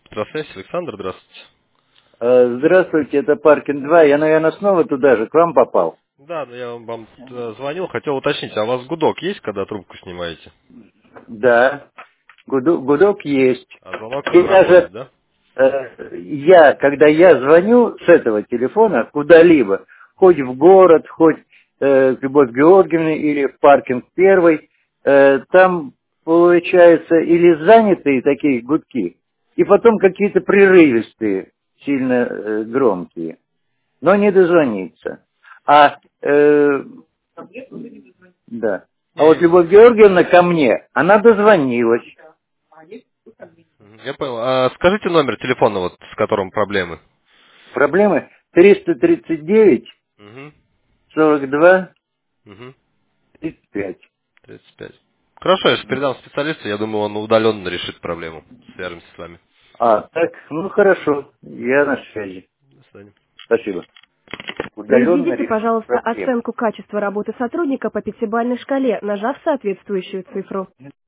Здравствуйте, Александр, здравствуйте. Здравствуйте, это Паркин 2. Я, наверное, снова туда же, к вам попал. Да, ну я вам звонил, хотел уточнить, а у вас гудок есть, когда трубку снимаете? Да, гудок есть. А звонок И не даже заходит, да? когда я звоню с этого телефона куда-либо, хоть в город, хоть к Любовь Георгиевне или в паркинг первый, там получается или занятые такие гудки, и потом какие-то прерывистые, сильно громкие. Но не дозвониться. Да. А вот Не, Любовь Георгиевна ко мне, она дозвонилась. я понял. А скажите номер телефона, вот с которым проблемы. Проблемы 339 Угу, 42 угу, 35. 35. Хорошо, я же передам специалисту, я думаю, он удаленно решит проблему. Свяжемся с вами. Так, ну хорошо, я на связи. До свидания. Спасибо. Удаленно Произведите, решить пожалуйста, проблему. оценку качества работы сотрудника по пятибалльной шкале, нажав соответствующую цифру.